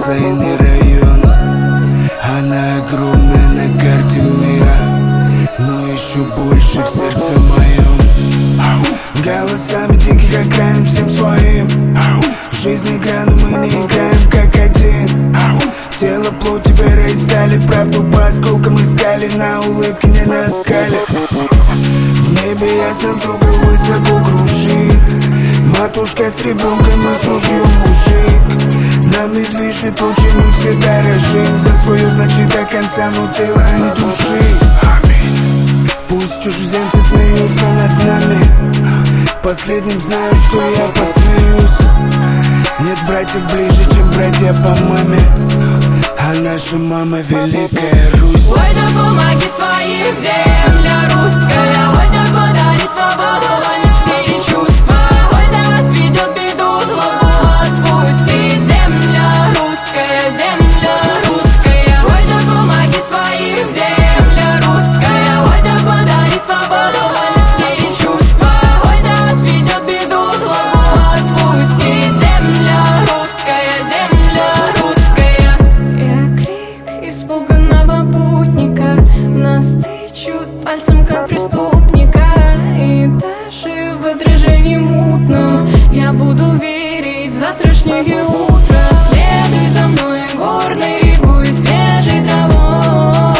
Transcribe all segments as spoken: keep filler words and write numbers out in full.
бассейный район. Она огромная на карте мира, но еще больше в сердце моем. Голосами диких окраин всем своим. Жизнь игра, но мы не играем как один. Тело, плоть, вера и стали, правду по осколкам искали, на улыбке не на скале. В небе ясном звук высоко кружит матушка с ребенком и с ружьем мужик. Нами движет то, чем мы все дорожим. За свое значит до конца, но тело, а не души. Пусть чужеземцы смеются над нами, последним знаю, что я посмеюсь. Нет братьев ближе, чем братья по маме, а наша мама великая Русь. Ой, да помоги своим земля русская, ой, да подари свободу, вольности и чувства, ой, да отведет беду, злобу отпустит. Земля русская, земля русская, ой, да помоги своим земля русская, ой, да подари свободу, вольности и чувства, ой, да отведет беду, злобу отпустит. Земля русская, земля русская. Я крик испуганного путника, нас тычут пальцем как преступника, и даже в отражении мутном я буду верить в завтрашнее утро. Следуй за мной горной рекой, свежей травой,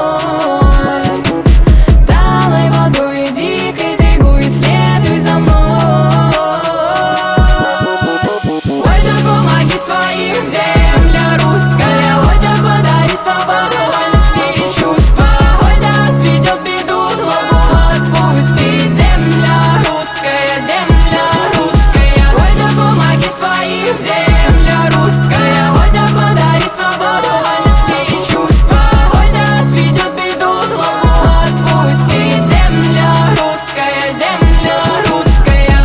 талой водой и дикой тайгой. Следуй за мной. Ой, да помоги своим земля русская, ой, да подари свободу, вольности и чувства, ой, да отведет беду, злобу отпустит. Земля русская, земля русская, ой, да помоги своим земля русская, ой, да подари свободу, вольности и чувства, ой, да отведет беду, злобу отпустит. Земля русская, земля русская.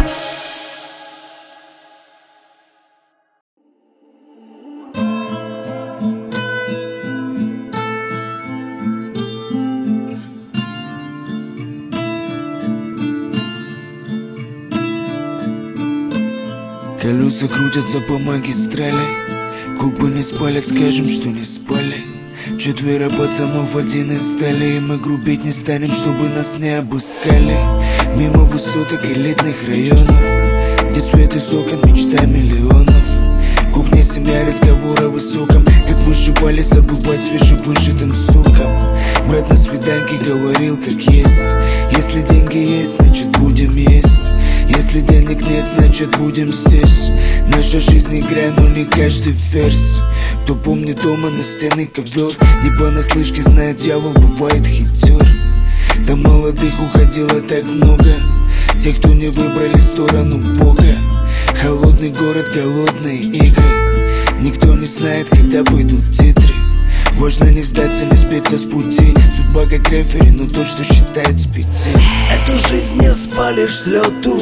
Колеса крутятся по магистрали, кубы не спалят, скажем, что не спали. Четверо пацанов, один из стали, и мы грубить не станем, чтобы нас не обыскали. Мимо высоток элитных районов, где свет из окон, мечта миллионов. Кухня, семья, разговор о высоком, как выживали, забывать свежевыжатым соком. Брат на свиданке говорил, как есть: если деньги есть, значит будем есть. Если денег нет, значит будем здесь. Наша жизнь игра, но не каждый верс. Кто помнит дома на стены ковер, не понаслышке знает, дьявол бывает хитер. Там молодых уходило так много, тех, кто не выбрали сторону Бога. Холодный город, голодные игры, никто не знает, когда пойдут титры. Важно не сдаться, не сбиться с пути. Судьба как рефери, но тот, что считает с пяти. Эту жизнь не спалишь с лету,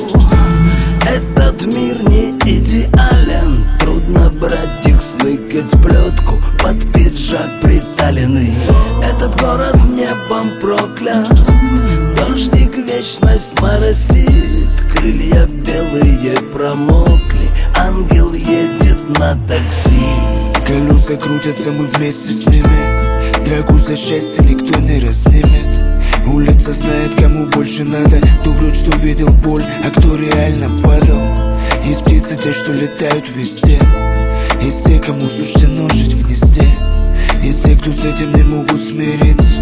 этот мир не идеален. Трудно, братик, смыкать плетку под пиджак приталенный. Этот город небом проклят, дождик вечность моросит. Крылья белые промокли, ангел едет на такси. Колеса крутятся, мы вместе с ними. Драку за счастье никто не разнимет. Улица знает, кому больше надо. Кто врет, что видел боль, а кто реально падал. Есть птицы, те, что летают везде. Есть те, кому суждено жить в гнезде. Есть те, кто с этим не могут смириться.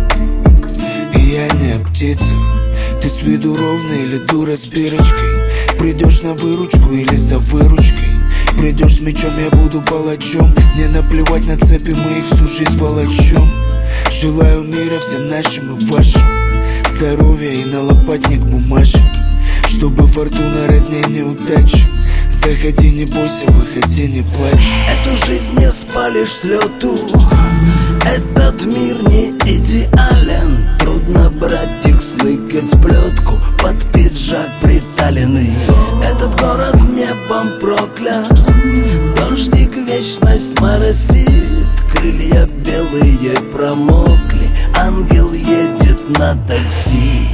И я не о птицах. Ты с виду ровный или дура с бирочкой? Придешь на выручку или за выручкой? Придешь с мечом, я буду палачом. Мне наплевать на цепи, мы их всю жизнь волочем. Желаю мира всем нашим и вашим, здоровья и на лопатник бумажек, чтобы фортуна роднее неудач. Заходи, не бойся, выходи, не плачь. Эту жизнь не спалишь с лету, этот мир не идеален. Трудно, братик, сныкать плетку под пиджак приталенный. Этот город небом проклят, дождик вечность моросит. Крылья белые промокли, ангел едет на такси.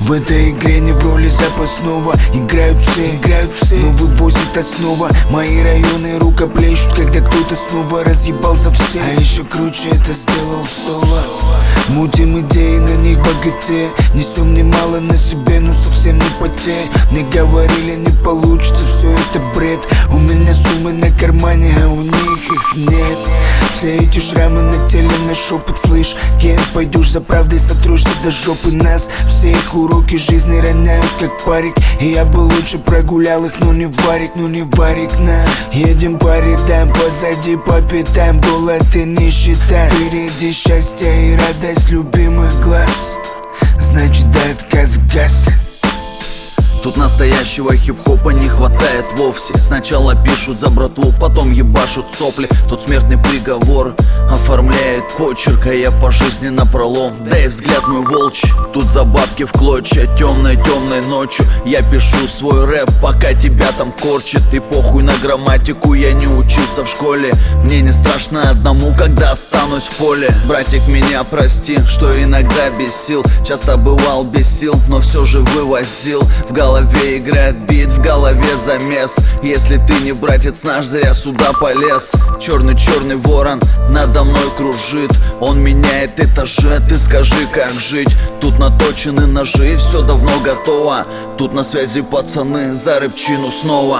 В этой игре не в роли запасного играют все, играют все. Новый босс — это снова мои районы рукоплещут, когда кто-то снова разъебался все. А еще круче это сделал в соло. Мутим идеи, на них богатея. Несем немало на себе, но совсем не потея. Мне говорили, не получится, все это бред. У меня суммы на кармане, а у них их нет. Все эти шрамы на теле, на шепот, слышь, Кен, пойдешь за правдой, сотрушься до жопы нас. Все их уроки жизни роняют как парик. И я бы лучше прогулял их, но не в барик, но не в барик, на. Едем по рядам, позади по пятам, голод и нищета. Впереди счастье и радость любимых глаз. Значит, до отказа газ. Тут настоящего хип-хопа не хватает вовсе. Сначала пишут за братву, потом ебашут сопли. Тут смертный приговор оформляет почерк, а я по жизни напролом, да и взгляд мой волчий. Тут за бабки в клочья, темной-темной ночью я пишу свой рэп, пока тебя там корчит. И похуй на грамматику, я не учился в школе. Мне не страшно одному, когда останусь в поле. Братик, меня прости, что иногда без сил. Часто бывал без сил, но все же вывозил. В голове В голове играет бит, в голове замес. Если ты не братец наш, зря сюда полез. Черный-черный ворон надо мной кружит. Он меняет этажи, ты скажи, как жить. Тут наточены ножи, все давно готово. Тут на связи пацаны, за рыбчину снова.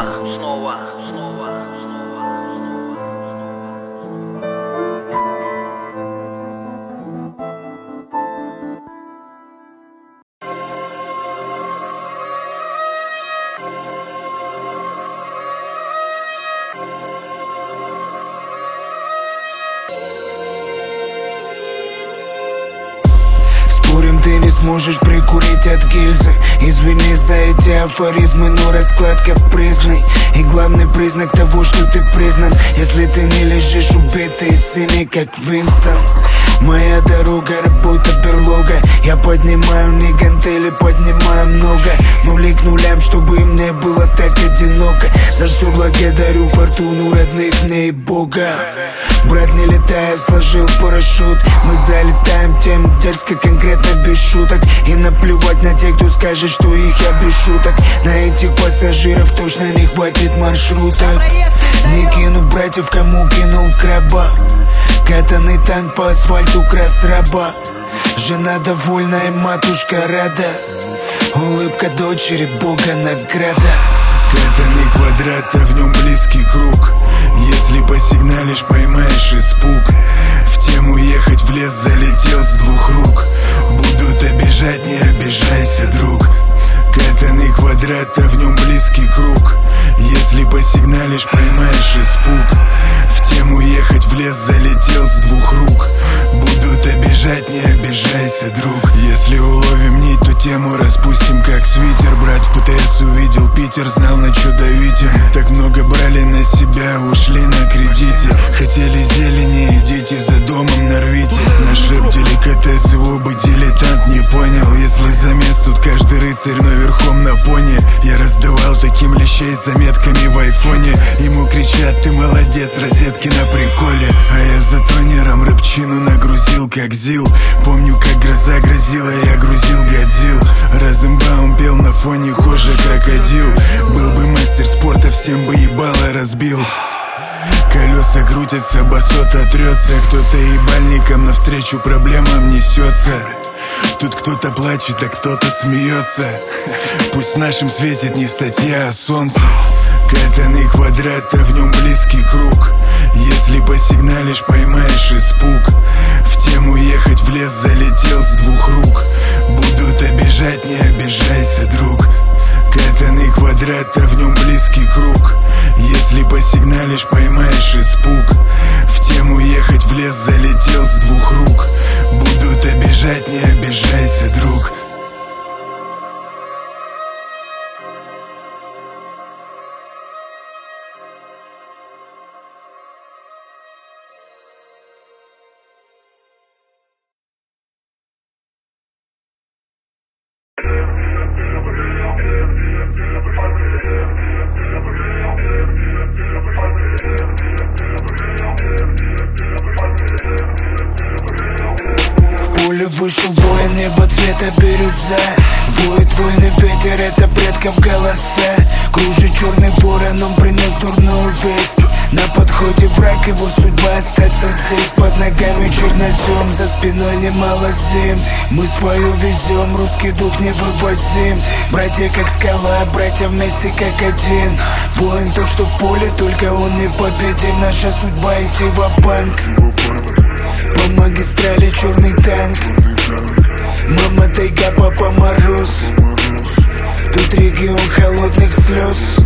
Ты не сможешь прикурить от гильзы. Извини за эти афоризмы, но расклад капризный. И главный признак того, что ты признан, если ты не лежишь убитый и синий, как Винстон. Моя дорога, работа, берлога. Я поднимаю не гантели, поднимаю много. Нули к нулям, чтобы им не было так одиноко. За все благодарю фортуну родных мне и Бога. Брат, не летая, сложил парашют. Мы залетаем тем дерзко, конкретно без шуток. И наплевать на тех, кто скажет, что их я без шуток. На этих пассажиров точно не хватит маршруток. Не кину братьев, кому кинул краба. Катанный танк по асфальту, крас раба. Жена довольная, матушка рада. Улыбка дочери, Бога награда. Катанный квадрат, а в нем близкий круг. Если посигналишь, поймаешь испуг. В тему ехать в лес, залетел с двух рук. Будут обижать, не обижайся, друг. Катанный квадрат, а в нем близкий круг. Если посигналишь, поймаешь испуг. В тему ехать в лес, залетел с двух рук. Будут обижать, не обижайся, друг. Если уловим нить, то тему распустим как свитер. Брат в ПТС увидел Питер, знал, на чё давить им. Так много брали на себя, ушли на кредите. Хотели зелени, идите за домом нарвите. Наш рэп деликатес, его бы дилетант не понял. Если замес, тут каждый рыцарь, но верхом на пони. Я раздавал таким лещей с заметками в айфоне. Ему кричат, ты молодец, розетки на приколе. А я за тонером рыбчину нагрузил, как ЗИЛ. Помню, как гроза грозила, я грузил Годзилл. Розенбаум пел на фоне кожи крокодил. Был бы мастер спорта, всем бы ебало разбил. Колеса крутятся, басот отрется. Кто-то ебальником навстречу проблемам несется. Тут кто-то плачет, а кто-то смеется. Пусть нашим светит не статья, а солнце. Катанный квадрат, а в нем близкий круг. Если посигналишь, поймаешь испуг. В тему ехать в лес, залетел с двух рук. Будут обижать, не обижайся, друг. Катанный квадрат, а в нем близкий круг. Если посигналишь, поймаешь испуг. В тему ехать в лес, залетел с двух рук. Будут обижать, не обижайся, друг. В поле вышел воин, небо цвета бирюза. Воет ветер, это предков голоса. Кружит черный ворон, он принес дурную весть. На подходе враг, его судьба остаться здесь. Под ногами чернозем, за спиной немало зим. Мы свою везем, русский дух невывозим. Братья как скала, братья вместе как один. Воин тот, что в поле, только он не победим. Наша судьба идти ва-банк. По магистрали черный танк. Мама тайга, папа мороз. Тут регион холодных слез.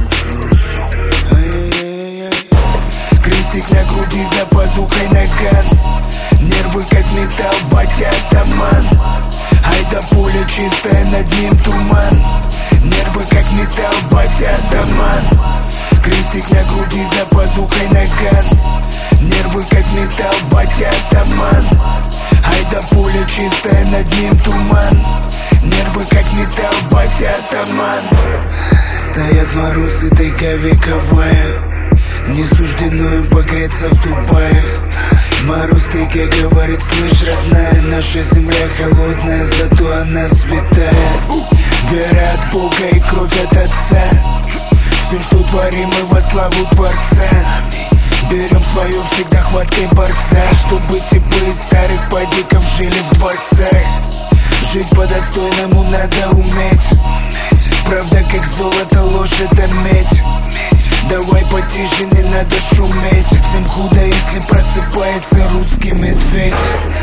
Крестик на груди, за пазухой наган. Нервы как металл, батя атаман. Ай да поле чистое, над ним туман. Нервы как металл, батя атаман. Крестик на груди, за пазухой наган. Нервы как металл, батя атаман. Ай да поле чистое, над ним туман. Нервы как металл, батя атаман. Стоят морозы, тайга вековая. Не суждено им погреться в Дубае. Мороз тайга говорит, слышь, родная, наша земля холодная, зато она святая. Вера от Бога и кровь от Отца. Все, что творим, мы во славу Творца. Берем свое всегда хваткой борца, чтобы типы из старых падиков жили в дворцах. Жить по-достойному надо уметь. Правда как золото, ложь это медь. Давай потише, не надо шуметь. Всем худо, если просыпается русский медведь.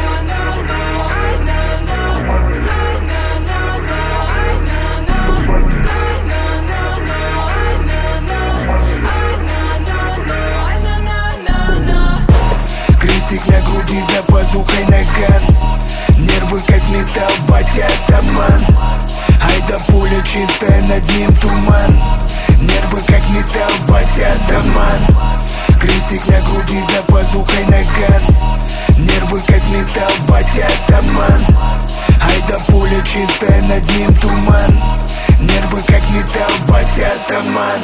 Крестик на груди, за пазухой наган. Нервы как металл, батя атаман. Ай да поле чистое, над ним туман. Нервы как металл, батя атаман. Крестик на груди, за пазухой наган. Нервы как металл, батя атаман. Ай да поле чистое, над ним туман. Нервы как металл, батя атаман.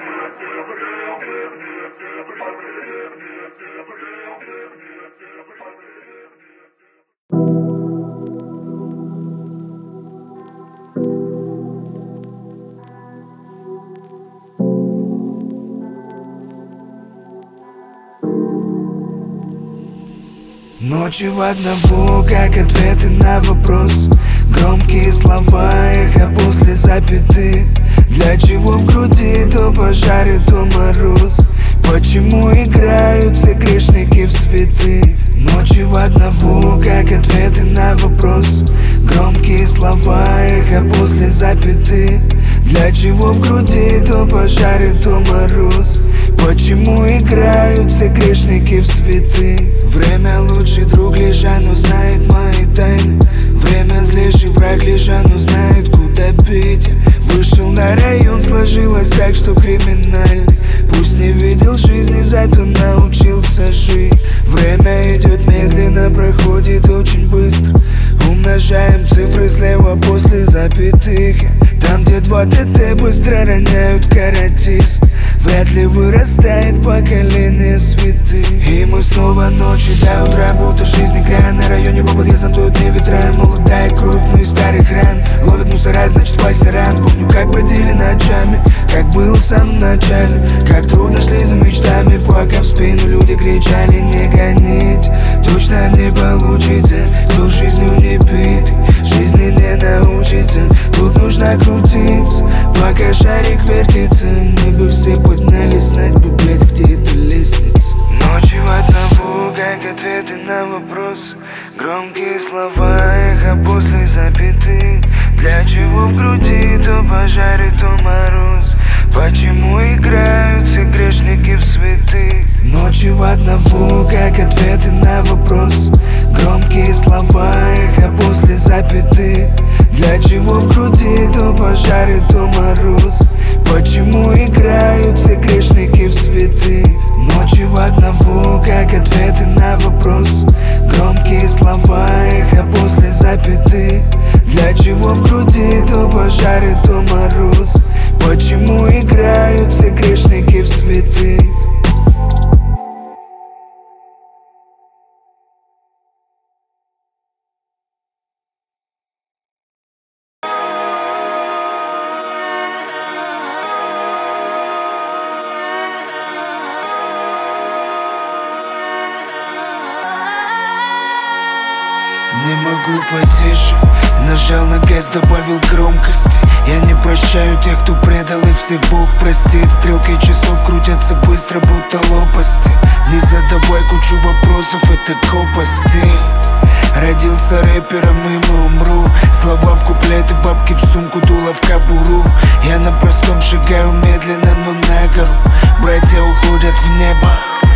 Ночи в одного, как ответы на вопрос. Громкие слова, эхо после запятых. Для чего в груди то пожар, то мороз? Почему играют все грешники в святых? Ночи в одного, как ответы на вопрос. Громкие слова, эхо после запятых. Для чего в груди то пожар, то мороз? Почему играют все грешники в святых? Время лучший друг, лежа, но знает мои тайны. Время злейший враг, лежа, но знает, куда бить. Вышел на район, сложилось так, что криминальный. Пусть не видел жизни, зато научился жить. Время идет медленно, проходит очень быстро. Умножаем цифры слева после запятых. Там, где два ТТ быстро роняют каратист. Вряд ли вырастает поколение святых. И мы снова ночи до утра, будто жизнь игра. На районе по подъездам дуют мне ветра. Молодая кровь, ну и старых ран. Ловят мусора, значит пасеран. Помню, как бродили ночами, как было в самом начале. Как трудно шли за мечтами, пока в спину люди кричали: не гонить, точно не получится. Кто жизнью не бит, жизни не научится. Тут нужно крутиться, пока шарик вертится. Мы бы все поднялись, знать бы, блядь, где эта лестница. Ночи в одного, как ответы на вопрос. Громкие слова, эхо после запятых. Для чего в груди то пожар, то мороз? Почему играют все грешники в святых? Ночи в одного, как ответы на вопрос. Громкие слова, эхо после запятых. Для чего в груди то пожар, то мороз? Почему играют все грешники в святых? Ночи в одного, как ответы на вопрос. Громкие слова, эхо после запятых. Для чего в груди то пожар, то мороз? Почему играют все грешники в святых? могу потише. Нажал на газ, добавил громкости. Я не прощаю тех, кто предал их, всех Бог простит. Стрелки часов крутятся быстро, будто лопасти. Не задавай кучу вопросов, это копа стиль. Родился рэпером, им и умру. Слова в куплеты, бабки в сумку, дуло в кобуру. Я на простом шагаю медленно, но на гору. Братья уходят в небо.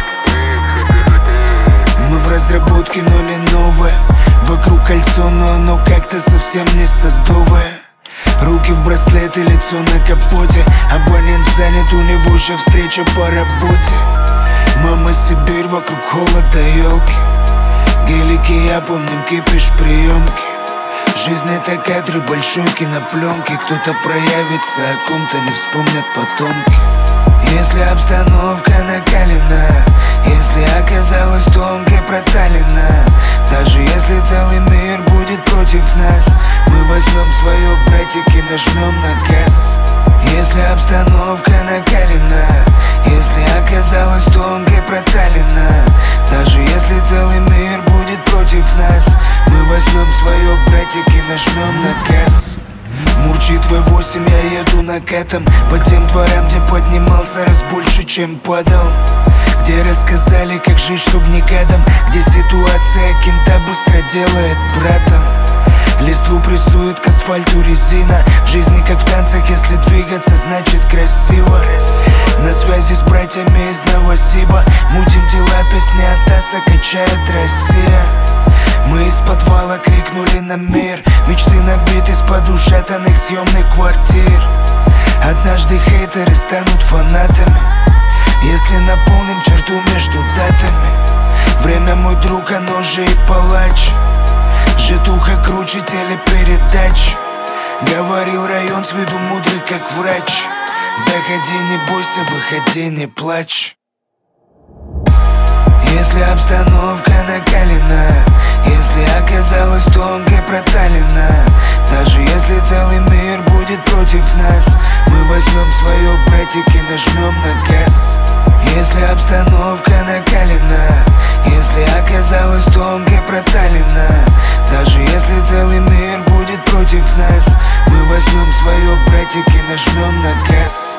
Мы в разработке, но не новое. Вокруг кольцо, но оно как-то совсем не садовое. Руки в браслеты, лицо на капоте. Абонент занят, у него же встреча по работе. Мама, Сибирь, вокруг холода, елки. Гелики, я помним, кипиш, приемки. Жизнь это кадры большой кинопленки. Кто-то проявится, о ком-то не вспомнят потомки. Если обстановка накалена, если оказалась тонкой проталина, даже если целый мир будет против нас, мы возьмем свое, братики, нажмем на газ. Если обстановка накалена, если оказалась тонкой проталина, даже если целый мир будет против нас, мы возьмем свое, братики, нажмем на газ. Мурчит вэ восемь, я еду накатом по тем дворам, где поднимался раз больше, чем падал. Где рассказали, как жить, чтоб не кадом. Где ситуация кента быстро делает братом. Листву прессует к асфальту резина. В жизни как в танцах, если двигаться, значит красиво. На связи с братьями из Новосиба. Мутим дела, песни от ТАССа качает Россия. Мы из подвала крикнули на мир. Мечты набиты из-под ушатанных съемных квартир. Однажды хейтеры станут фанатами, если наполним черту между датами. Время, мой друг, оно же и палач. Житуха круче телепередач. Говорил район с виду мудрый, как врач. Заходи, не бойся, выходи, не плачь. Если обстановка накалена, если оказалась тонкой проталина, даже если целый мир будет против нас, мы возьмем свое, братики, нажмем на газ. Если обстановка накалена, если оказалась тонкой проталина, даже если целый мир будет против нас, мы возьмем свое, братики, нажмем на газ.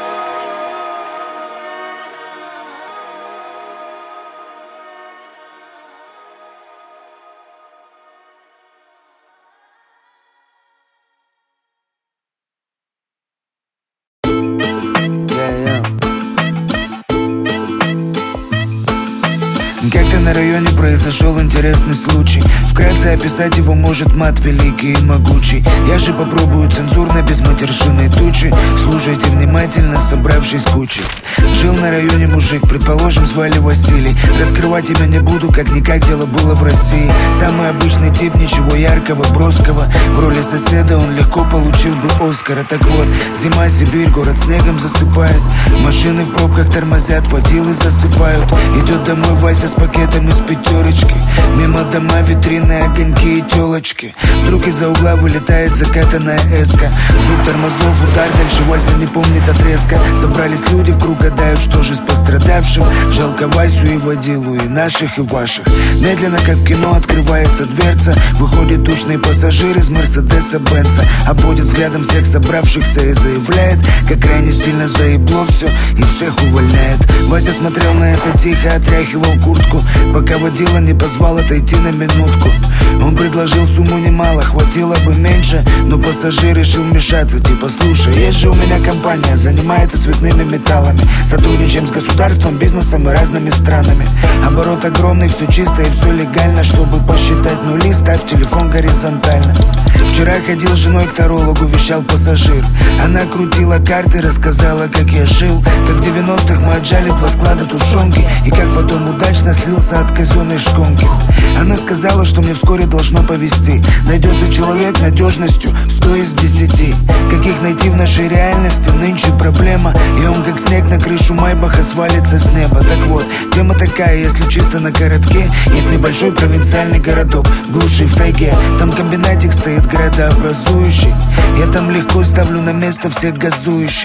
Как-то на районе произошел интересный случай. Вкратце описать его может мат великий и могучий. Я же попробую цензурно, без матершинной тучи. Слушайте внимательно, собравшись кучей. Жил на районе мужик, предположим, звали Василий. Раскрывать тебя не буду, как-никак дело было в России. Самый обычный тип, ничего яркого, броского. В роли соседа он легко получил бы Оскара. Так вот, зима, Сибирь, город снегом засыпает. Машины в пробках тормозят, водилы засыпают. Идет домой Вася с пакетом из пятерочки. Мимо дома витрины, огоньки и телочки. Вдруг из-за угла вылетает закатанная эска. Звук тормозов, удар, дальше Вася не помнит отрезка. Собрались люди в круг, гадают, что же с пострадавшим. Жалко Васю и водилу, и наших, и ваших. Медленно, как в кино, открывается дверца. Выходит тучный пассажир из Мерседеса Бенца. Обводит взглядом всех собравшихся и заявляет, как крайне сильно заебло все и всех увольняет. Вася смотрел на это тихо, отряхивал куртку, пока водила не позвал отойти на минутку. Он предложил сумму немало, хватило бы меньше, но пассажир решил мешаться. Типа, слушай, есть же у меня компания, занимается цветными металлами. Сотрудничаем с государством, бизнесом и разными странами. Оборот огромный, все чисто и все легально. Чтобы посчитать нули, ставь телефон горизонтально. Вчера ходил с женой к тарологу, вещал пассажир. Она крутила карты, рассказала, как я жил. Как в девяностых мы отжали два склада тушенки, и как потом удачно слился от казенной шконки. Она сказала, что мне вскоре должно повезти. Найдется человек надежностью сто из десяти. Каких найти в нашей реальности нынче проблема. И он как снег на крышу Майбаха свалится с неба. Так вот, тема такая, если чисто на городке. Есть небольшой провинциальный городок, в глуши в тайге. Там комбинатик стоит градообразующий. Я там легко ставлю на место всех газующих.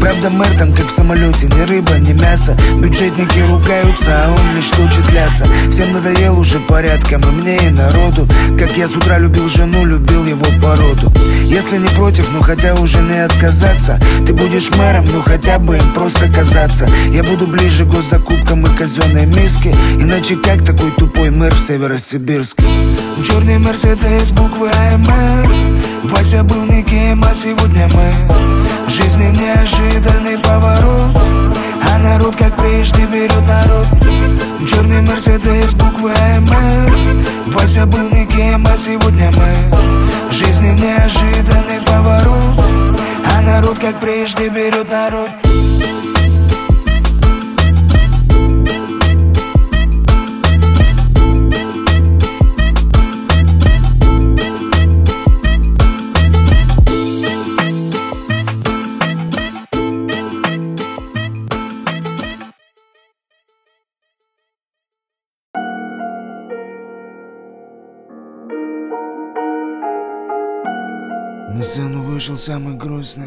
Правда, мэр там как в самолете, ни рыба, ни мясо. Бюджетники ругаются, а он лишь точит ляса. Всем надоел уже порядком, и мне, и народу. Как я с утра любил жену, любил его породу. Если не против, ну хотя уже не отказаться. Ты будешь мэром, ну хотя бы им просто казаться. Я буду ближе к госзакупкам и казенной миске. Иначе как такой тупой мэр в Северосибирске? Черный Мерседес, буквы АМР. Вася был никем, а сегодня мы. В жизни неожиданный поворот, а народ как прежде берет народ. Черный Мерседес, буквы АМР. Вася был никем, а сегодня мы. В жизни неожиданный поворот, а народ как прежде берет народ. На сцену вышел самый грустный.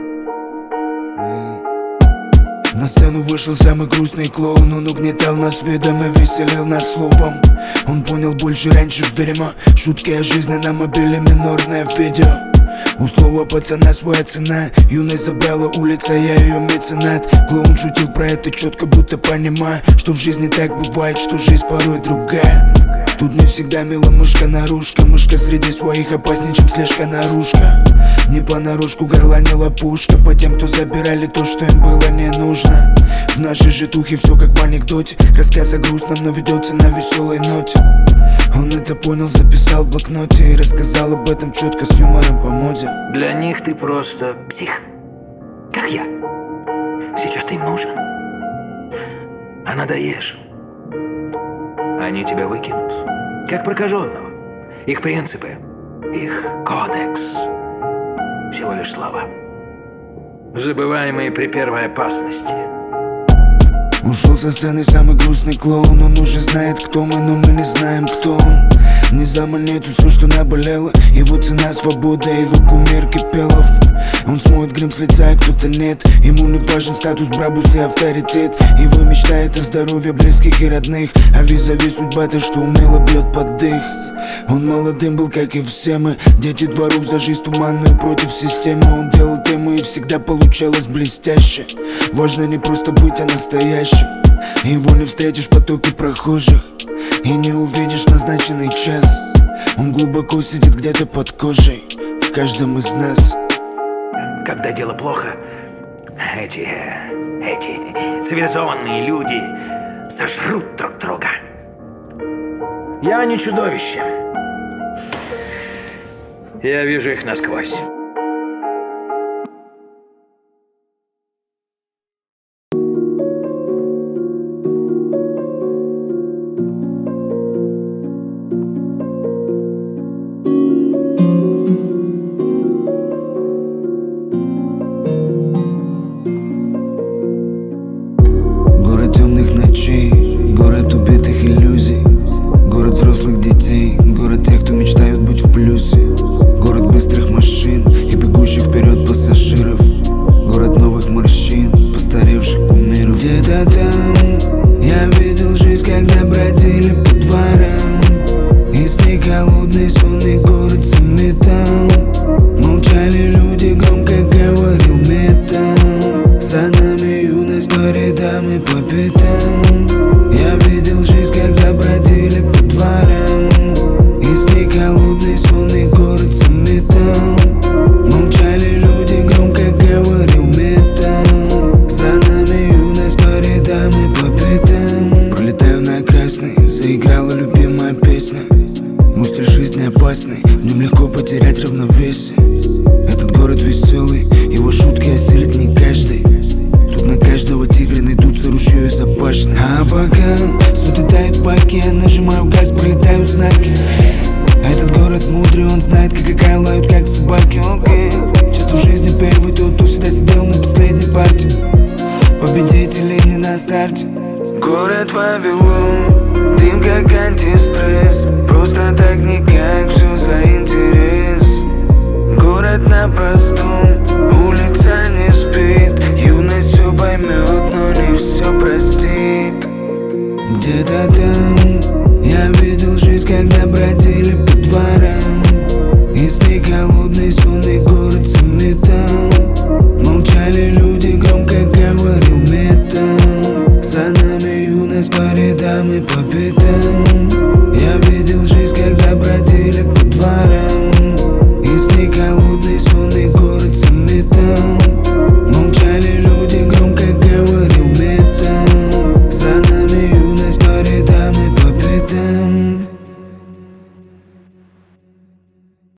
На сцену вышел самый грустный клоун. Он угнетал нас видом и веселил нас словом. Он понял больше раньше в дерьмо. Шутки о жизни на мобиле, минорное видео. У слова пацана своя цена. Юность забрала улица, я ее меценат. Клоун шутил про это четко, будто понимая, что в жизни так бывает, что жизнь порой другая. Тут не всегда мила мышка-нарушка. Мышка среди своих опаснее, чем слежка-наружка. Не понарошку горланила пушка по тем, кто забирали то, что им было не нужно. В нашей житухе все как в анекдоте. Рассказ о грустном, но ведется на веселой ноте. Он это понял, записал в блокноте и рассказал об этом четко с юмором по моде. Для них ты просто псих, как я. Сейчас ты им нужен, а надоешь, они тебя выкинут, как прокаженного. Их принципы, их кодекс — всего лишь слова, забываемые при первой опасности. Ушел со сцены самый грустный клоун. Он уже знает, кто мы, но мы не знаем, кто он. Не за монету все, что наболело. Его цена — свобода, его кумир Кипелов. Он смоет грим с лица, и кто-то нет. Ему не важен статус, брабус и авторитет. Его мечтает о здоровье близких и родных, а визави судьба-то, что умело бьет под дых. Он молодым был, как и все мы. Дети дворов за жизнь туманную против системы. Он делал тему, и всегда получалось блестяще. Важно не просто быть, а настоящим. Его не встретишь в потоке прохожих и не увидишь назначенный час. Он глубоко сидит где-то под кожей в каждом из нас. Когда дело плохо, эти, эти цивилизованные люди сожрут друг друга. Я не чудовище. Я вижу их насквозь. Город убитых иллюзий, город взрослых детей, город тех, кто мечтают быть в плюсе. Город быстрых машин и бегущих вперед пассажиров. Город новых морщин, постаревших кумиров. Где-то там я видел жизнь, когда бродили по дворам. И снег холодный, сонный город заметал. Молчали люди, громко говорил металл. За нами юность, городам и по пятам. Я видел жизнь, когда бродили по дворам. И снег холодный, сонный город заметал. Молчали люди, громко говорил металл. За нами юность, городам и по пятам. Пролетаю на красный, заиграла любимая песня. Мой стиль жизни опасный, в нем легко потерять равновесие. Этот город веселый, его шутки осилит не каждый. Тут на каждого тигра найдутся ружье и запашные. А пока суды тают в баке, я нажимаю газ, пролетаю знаки. А этот город мудрый, он знает, как и лают, как собаки. Часто в жизни первый тот, кто всегда сидел на последней партии. Победители не на старте. Город Вавилон, дым как антистресс. Просто так никак, все за интерес. Город на простом, улица не спит. поймет, но не все простит. Где-то там я видел жизнь, когда бродили по дворам. И сны холодный, сонный город.